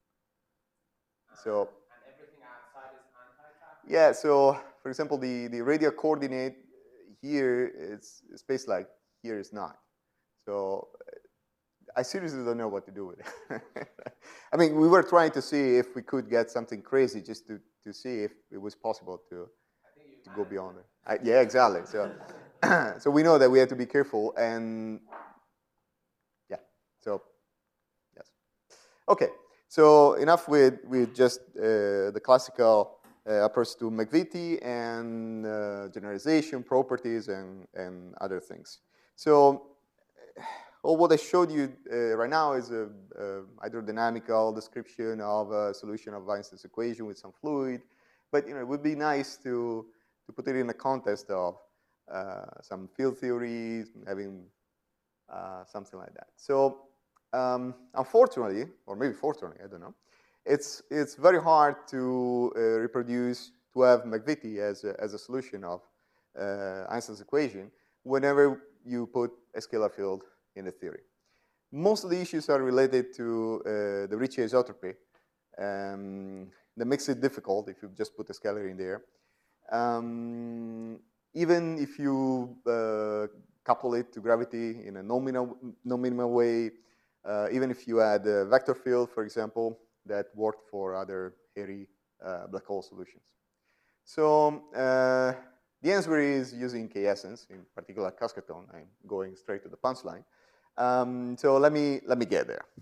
So, and everything outside is anti-trapping? yeah, so for example, the, the radial coordinate here is space like here is not. So I seriously don't know what to do with it. I mean, we were trying to see if we could get something crazy just to, to see if it was possible to, to go beyond it. I, yeah, exactly. So, so we know that we have to be careful, and yeah, so yes. Okay, so enough with, with just uh, the classical uh, approach to McVitie and uh, generalization, properties, and, and other things. So all what I showed you uh, right now is a, a hydrodynamical description of a solution of Einstein's equation with some fluid. But you know, it would be nice to, to put it in the context of uh, some field theory, having uh, something like that. So um, unfortunately, or maybe fortunately, I don't know, it's, it's very hard to uh, reproduce, to have McVitie as a, as a solution of uh, Einstein's equation whenever you put a scalar field in the theory. Most of the issues are related to uh, the Ricci isotropy. Um, that makes it difficult if you just put a scalar in there. Um, even if you uh, couple it to gravity in a nominal, non-minimal way, uh, even if you add a vector field, for example, that worked for other hairy uh, black hole solutions. So uh, the answer is using k-essence, in particular Cascatone. I'm going straight to the punchline. Um, so let me, let me get there.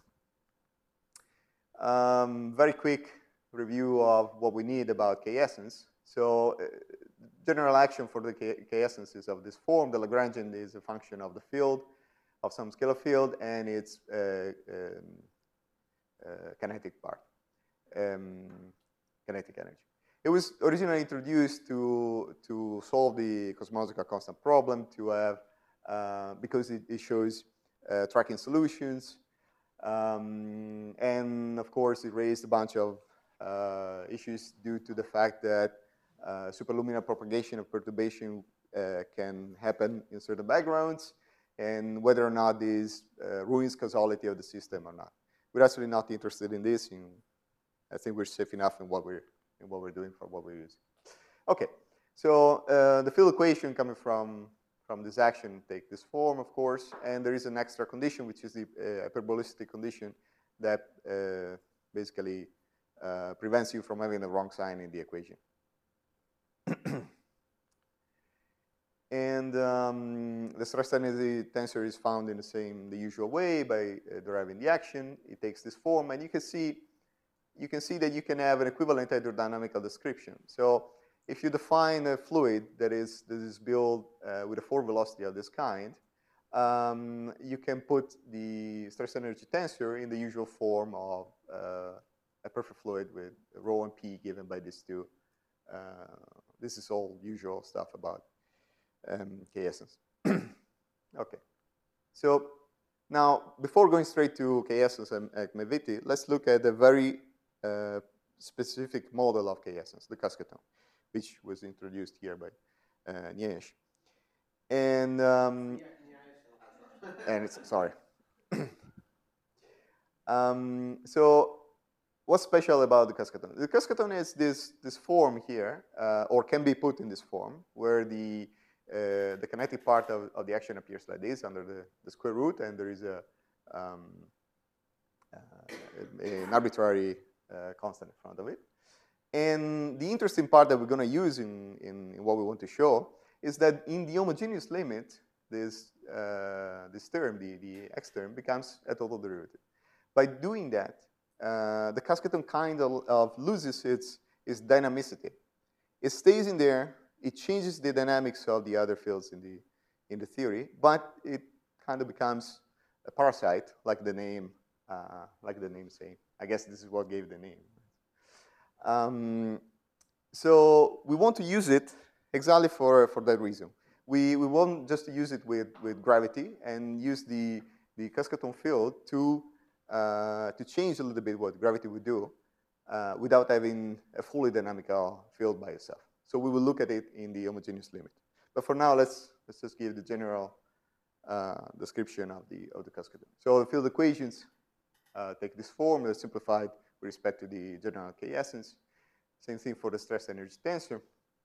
Um, very quick review of what we need about k-essence. So uh, general action for the k-essences of this form, the Lagrangian is a function of the field, of some scalar field, and its uh, um, uh, kinetic part, um, kinetic energy. It was originally introduced to, to solve the cosmological constant problem, to have, uh, because it, it shows uh, tracking solutions, um, and of course it raised a bunch of uh, issues due to the fact that uh, superluminal propagation of perturbation uh, can happen in certain backgrounds, and whether or not this uh, ruins causality of the system or not. We're actually not interested in this. In, I think we're safe enough in what we're in what we're doing for what we're using. Okay, so uh, the field equation coming from from this action take this form, of course, and there is an extra condition, which is the uh, hyperbolicity condition that uh, basically uh, prevents you from having the wrong sign in the equation. And um, the stress energy tensor is found in the same, the usual way by uh, deriving the action. It takes this form, and you can see, you can see that you can have an equivalent hydrodynamical description. So if you define a fluid that is that is built uh, with a forward velocity of this kind, um, you can put the stress energy tensor in the usual form of uh, a perfect fluid with rho and p given by these two. Uh, this is all usual stuff about Um, k-essence. Okay. So now, before going straight to k-essence and McVitie, let's look at a very uh, specific model of k-essence, the Cascatone, which was introduced here by uh, Nietzsche. And, um, and it's, sorry. um, so what's special about the Cascatone? The Cascatone is this, this form here, uh, or can be put in this form, where the Uh, the kinetic part of, of the action appears like this under the, the square root, and there is a, um, uh, an arbitrary uh, constant in front of it. And the interesting part that we're going to use in, in, in what we want to show is that in the homogeneous limit, this, uh, this term, the, the x term, becomes a total derivative. By doing that, uh, the Cascatone kind of, of loses its, its dynamicity. It stays in there. It changes the dynamics of the other fields in the, in the theory, but it kind of becomes a parasite, like the name, uh, like the name saying. I guess this is what gave the name. Um, so we want to use it exactly for, for that reason. We, we want just to use it with, with gravity and use the, the Cascatone field to, uh, to change a little bit what gravity would do uh, without having a fully dynamical field by itself. So we will look at it in the homogeneous limit. But for now, let's, let's just give the general uh, description of the, of the Cascatone. So the field equations uh, take this form. They're simplified with respect to the general k-essence. Same thing for the stress energy tensor.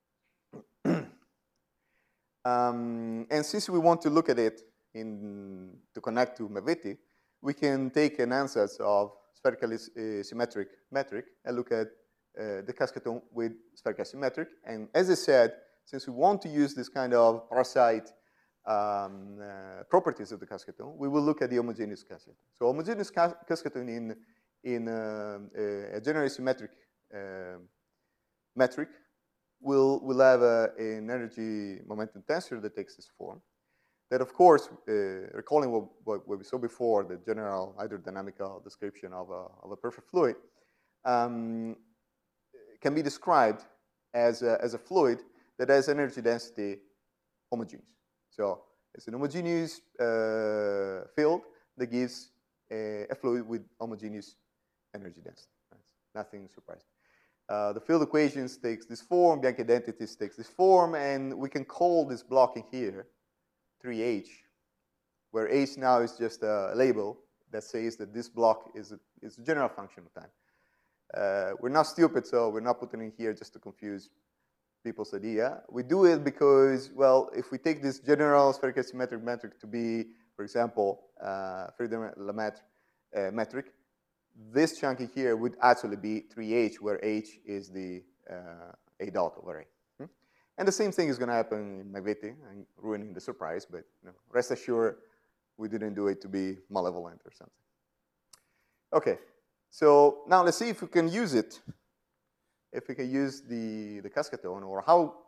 um, and since we want to look at it in, to connect to McVitie, we can take an ansatz of spherically uh, symmetric metric and look at Uh, the Cascatone with spherical symmetric. And as I said, since we want to use this kind of parasite um, uh, properties of the Cascatone, we will look at the homogeneous Cascatone. So homogeneous Cascatone in, in uh, a generally symmetric uh, metric will, will have a, an energy momentum tensor that takes this form. That, of course, uh, recalling what, what, what we saw before, the general hydrodynamical description of a, of a perfect fluid, um, can be described as a, as a fluid that has energy density homogeneous. So it's an homogeneous uh, field that gives a, a fluid with homogeneous energy density. That's nothing surprising. Uh, the field equations takes this form, Bianchi identities takes this form, and we can call this block in here three H, where H now is just a label that says that this block is a, is a general function of time. Uh, we're not stupid, so we're not putting it here just to confuse people's idea. We do it because, well, if we take this general spherical symmetric metric to be, for example, uh, Friedmann-Lemaitre uh, metric, this chunky here would actually be three H, where H is the uh, A dot over A. Hmm? And the same thing is going to happen in McVitie. I'm ruining the surprise, but you know, rest assured, we didn't do it to be malevolent or something. Okay. So now let's see if we can use it, if we can use the, the Cascatone, or how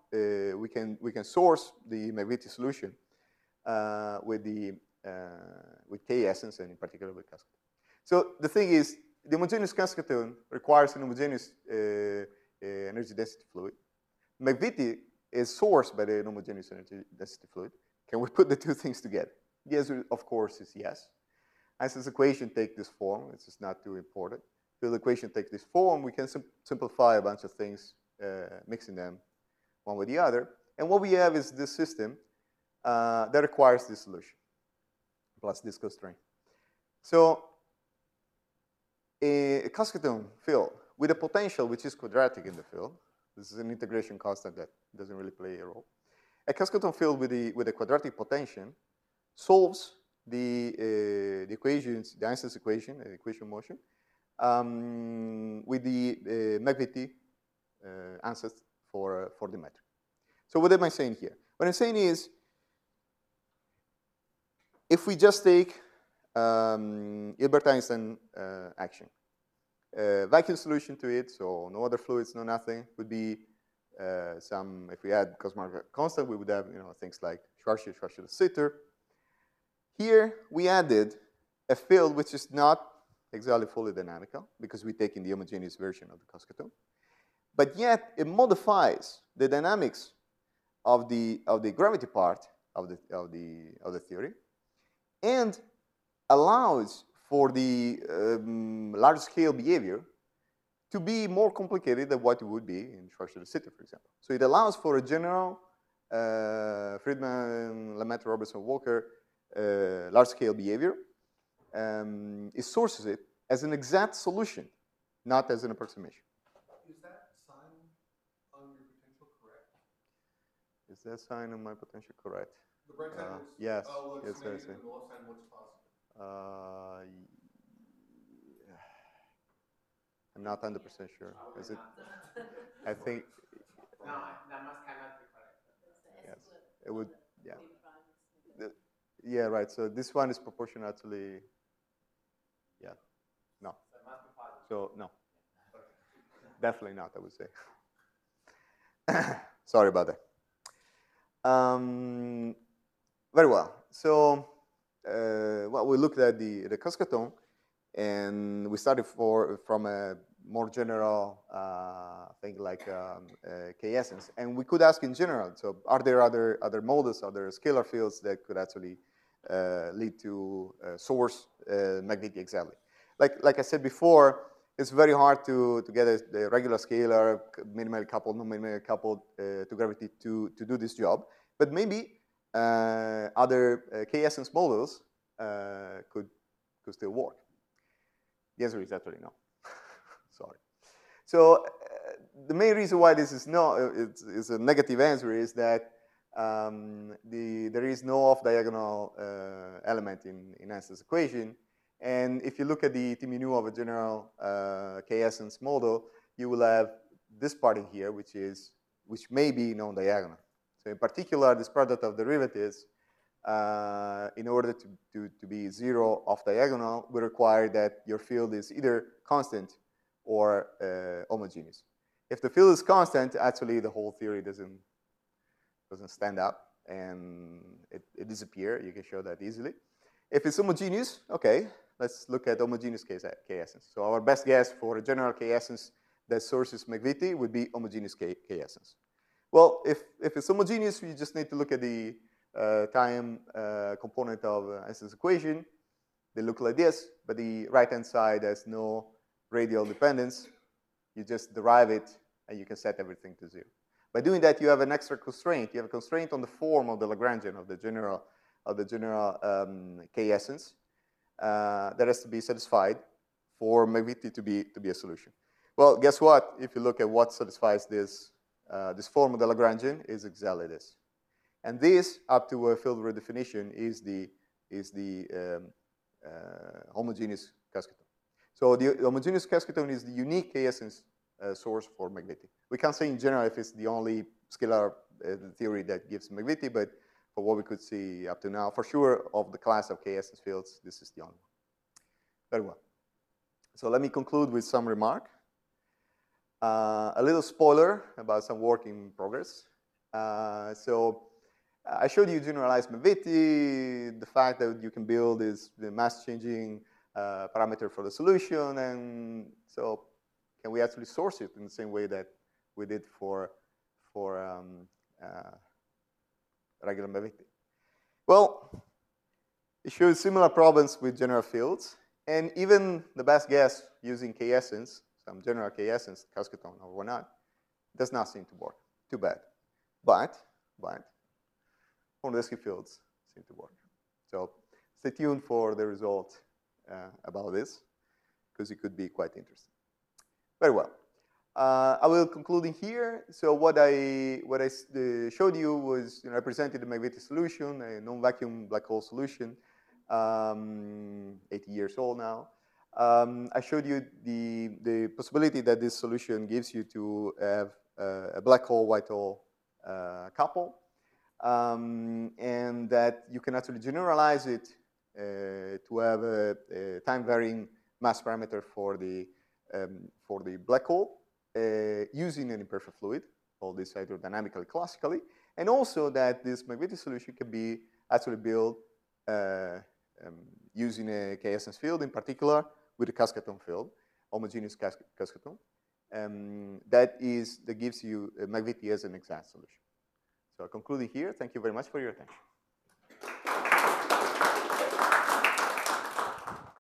uh, we can we can source the McVitie solution uh, with the uh, with K essence and in particular with Cascatone. So the thing is, the homogeneous Cascatone requires an homogeneous uh, uh, energy density fluid. McVitie is sourced by the homogeneous energy density fluid. Can we put the two things together? The answer, of course, is yes. Einstein's equation takes this form. It's just not too important. If the equation takes this form, we can sim simplify a bunch of things, uh, mixing them one with the other. And what we have is this system uh, that requires this solution, plus this constraint. So a Cascatone field with a potential which is quadratic in the field, this is an integration constant that doesn't really play a role. A Cascatone field with, the, with a quadratic potential solves the, uh, the equations, the Einstein's equation, the equation of motion, um, with the uh, McVitie uh, answers for, uh, for the metric. So what am I saying here? What I'm saying is, if we just take um, Hilbert-Einstein uh, action, uh, vacuum solution to it, so no other fluids, no nothing, would be uh, some, if we add Cosmos constant, we would have, you know, things like Schwarzschild, Schwarzschild Sitter. Here, we added a field which is not exactly fully dynamical, because we take in the homogeneous version of the Cascatone, but yet it modifies the dynamics of the, of the gravity part of the, of, the, of the theory, and allows for the um, large-scale behavior to be more complicated than what it would be in Schwarzschild Sitter, for example. So it allows for a general uh, Friedman, Lemaitre, Robertson, Walker uh, large-scale behavior. Um, it sources it as an exact solution, not as an approximation. Is that sign on your potential correct? Is that sign on my potential correct? The right side Uh, looks, yes, oh, looks yes, I negative, see. and the left side looks positive. Uh, yeah. I'm not one hundred percent sure. Is it? I think, No, that must cannot be correct. yes, it would, yeah. The, yeah, right, so this one is proportionately, yeah, no. So it must be positive. So, no. Definitely not, I would say. Sorry about that. Um, very well. So, uh, well, we looked at the, the Cascatone, and we started for, from a more general uh, thing like um, uh, K-essence. And we could ask in general, so are there other, other models, other scalar fields that could actually uh, lead to uh, source uh, McVitie exactly? Like, like I said before, it's very hard to, to get a, the regular scalar, minimally coupled, non-minimally coupled uh, to gravity to, to do this job. But maybe uh, other uh, K-essence models uh, could, could still work. The answer is actually no. Sorry. So uh, the main reason why this is no, it's, it's a negative answer is that um, the, there is no off-diagonal uh, element in, in Einstein's equation. And if you look at the T mu of a general uh, K-essence model, you will have this part in here, which is which may be non-diagonal. So in particular, this product of derivatives, uh, in order to, to, to be zero off-diagonal, we require that your field is either constant or uh, homogeneous. If the field is constant, actually the whole theory doesn't doesn't stand up and it, it disappears. You can show that easily. If it's homogeneous, okay. Let's look at homogeneous K-essence. So our best guess for a general K-essence that sources McVitie would be homogeneous K-essence. Well, if, if it's homogeneous, you just need to look at the uh, time uh, component of uh, Einstein's equation. They look like this, but the right-hand side has no radial dependence. You just derive it, and you can set everything to zero. By doing that, you have an extra constraint. You have a constraint on the form of the Lagrangian of the general, of the general um, K-essence. Uh, that has to be satisfied for McVitie to be to be a solution. Well, guess what? If you look at what satisfies this uh, this form of the Lagrangian, is exactly this, and this up to a field redefinition is the is the um, uh, homogeneous Cascatone. So the homogeneous Cascatone is the unique K-essence uh, source for McVitie. We can't say in general if it's the only scalar uh, theory that gives McVitie, but for what we could see up to now, for sure, of the class of K-essence fields, this is the only one. Very well. So let me conclude with some remark. Uh, a little spoiler about some work in progress. Uh, so I showed you generalized McVitie, the fact that you can build is the mass-changing uh, parameter for the solution, and so can we actually source it in the same way that we did for for um, uh, regular McVitie? Well, it shows similar problems with general fields, and even the best guess using k-essence, some general k-essence, Cascaton or whatnot, does not seem to work. Too bad. But, but, Hornadesky fields seem to work. So stay tuned for the result uh, about this, because it could be quite interesting. Very well. Uh, I will conclude in here. So what I what I uh, showed you was, you know, I presented the McVitie solution, a non-vacuum black hole solution, um, eighty years old now. Um, I showed you the the possibility that this solution gives you to have uh, a black hole white hole uh, couple, um, and that you can actually generalize it uh, to have a, a time varying mass parameter for the um, for the black hole. Uh, using an imperfect fluid, all this hydrodynamically classically, and also that this McVitie solution can be actually built uh, um, using a k-essence field, in particular with a Cascaton field, homogeneous cas Cascaton, um, that is that gives you uh, McVitie as an exact solution. So concluding here, thank you very much for your attention.